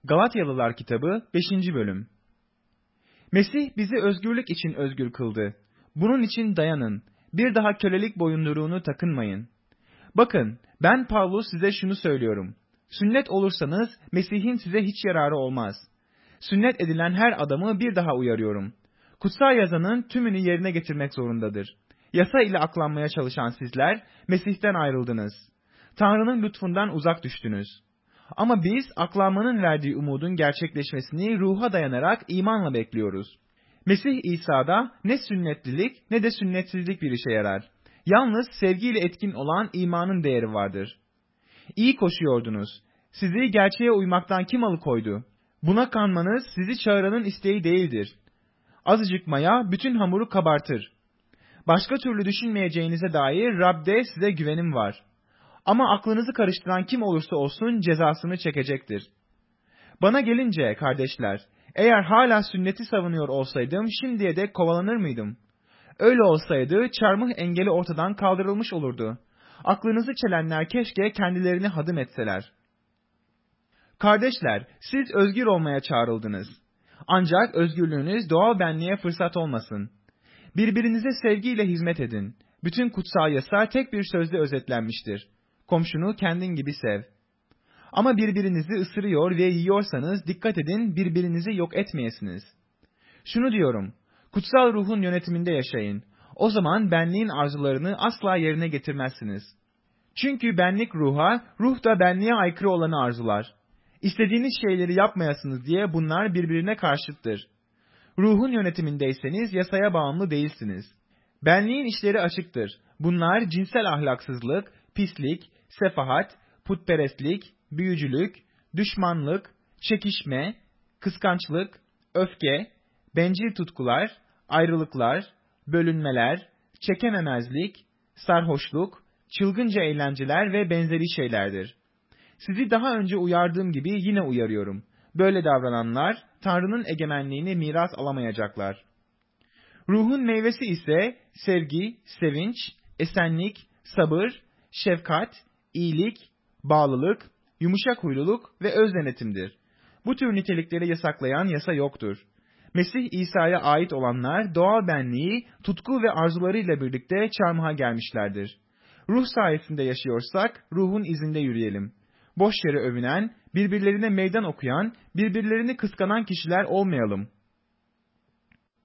Galatyalılar kitabı 5. bölüm. Mesih bizi özgürlük için özgür kıldı. Bunun için dayanın. Bir daha kölelik boyunduruğunu takınmayın. Bakın, ben Pavlus size şunu söylüyorum. Sünnet olursanız Mesih'in size hiç yararı olmaz. Sünnet edilen her adamı bir daha uyarıyorum. Kutsal yazanın tümünü yerine getirmek zorundadır. Yasa ile aklanmaya çalışan sizler Mesih'ten ayrıldınız. Tanrı'nın lütfundan uzak düştünüz. Ama biz aklanmanın verdiği umudun gerçekleşmesini ruha dayanarak imanla bekliyoruz. Mesih İsa'da ne sünnetlilik ne de sünnetsizlik bir işe yarar. Yalnız sevgiyle etkin olan imanın değeri vardır. İyi koşuyordunuz. Sizi gerçeğe uymaktan kim alıkoydu? Buna kanmanız sizi çağıranın isteği değildir. Azıcık maya bütün hamuru kabartır. Başka türlü düşünmeyeceğinize dair Rab'de size güvenim var. Ama aklınızı karıştıran kim olursa olsun cezasını çekecektir. Bana gelince kardeşler, eğer hala sünneti savunuyor olsaydım şimdiye dek kovalanır mıydım? Öyle olsaydı çarmıh engeli ortadan kaldırılmış olurdu. Aklınızı çelenler keşke kendilerini hadım etseler. Kardeşler, siz özgür olmaya çağrıldınız. Ancak özgürlüğünüz doğal benliğe fırsat olmasın. Birbirinize sevgiyle hizmet edin. Bütün kutsal yasa tek bir sözle özetlenmiştir. Komşunu kendin gibi sev. Ama birbirinizi ısırıyor ve yiyorsanız dikkat edin birbirinizi yok etmeyesiniz. Şunu diyorum, kutsal ruhun yönetiminde yaşayın. O zaman benliğin arzularını asla yerine getirmezsiniz. Çünkü benlik ruha, ruh da benliğe aykırı olanı arzular. İstediğiniz şeyleri yapmayasınız diye bunlar birbirine karşıttır. Ruhun yönetimindeyseniz yasaya bağımlı değilsiniz. Benliğin işleri açıktır. Bunlar cinsel ahlaksızlık, pislik, sefahat, putperestlik, büyücülük, düşmanlık, çekişme, kıskançlık, öfke, bencil tutkular, ayrılıklar, bölünmeler, çekememezlik, sarhoşluk, çılgınca eğlenceler ve benzeri şeylerdir. Sizi daha önce uyardığım gibi yine uyarıyorum. Böyle davrananlar Tanrı'nın egemenliğini miras alamayacaklar. Ruhun meyvesi ise sevgi, sevinç, esenlik, sabır, şefkat, iyilik, bağlılık, yumuşak huyluluk ve öz denetimdir. Bu tür nitelikleri yasaklayan yasa yoktur. Mesih İsa'ya ait olanlar doğal benliği, tutku ve arzularıyla birlikte çarmıha gelmişlerdir. Ruh sayesinde yaşıyorsak ruhun izinde yürüyelim. Boş yere övünen, birbirlerine meydan okuyan, birbirlerini kıskanan kişiler olmayalım.